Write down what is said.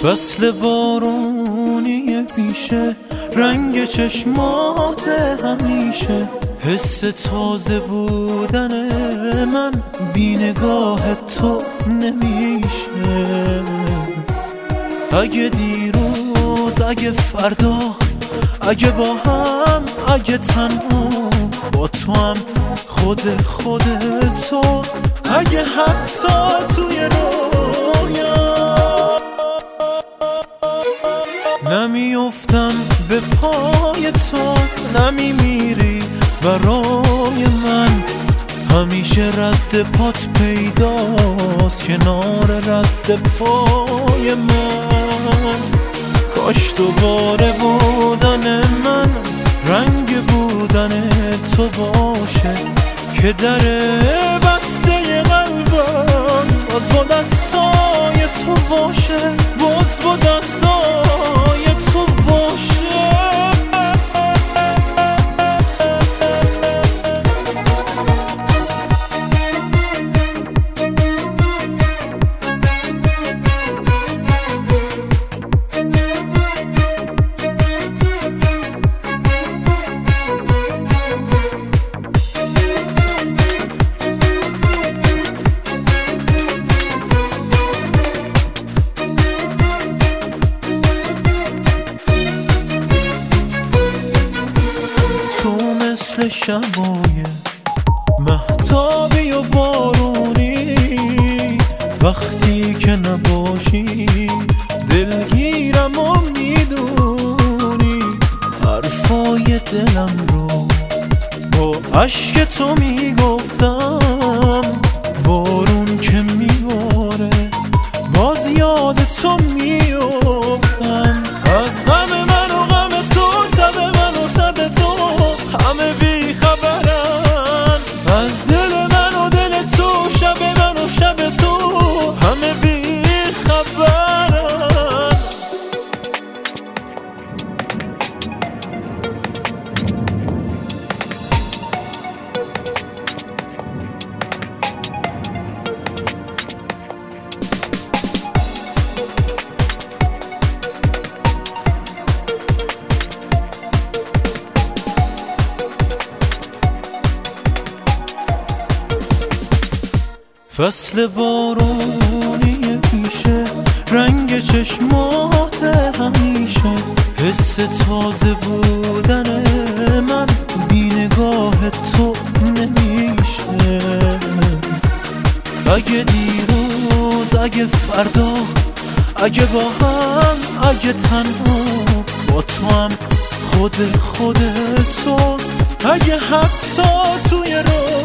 فصل بارونی پیشه، رنگ چشمات همیشه، حس تازه بودن من بی نگاه تو نمیشه. اگه دیروز، اگه فردا، اگه با هم، اگه تنها، با تو هم خود تو، اگه حتی توی رویا نمیافتم به پای تو، نمیمیری برای من، همیشه رد پات پیداست کنار رد پای من. کاش دوباره بودن من رنگ بودن تو باشه، که در بسته قلبم باز با دستای تو باشه، باز با دستای تو باشه. مثل شبای مهتابی و بارونی، وقتی که نباشی دلگیرم و میدونی، حرفای دلم رو با عشق تو میگفتم، بارون که میباره باز یاد تو میافتم. از غم من و غم تو، تب من و تب تو، همه بی خبرن. از دل من و دل تو، شب من و شب تو، همه بی خبرن. فصل بارونی پیشه، رنگ چشمات همیشه، حس تازه بودن من بی نگاه تو نمیشه. اگه دیروز، اگه فردا، اگه با هم، اگه تنها، با تو هم خود تو، اگه حتی توی رو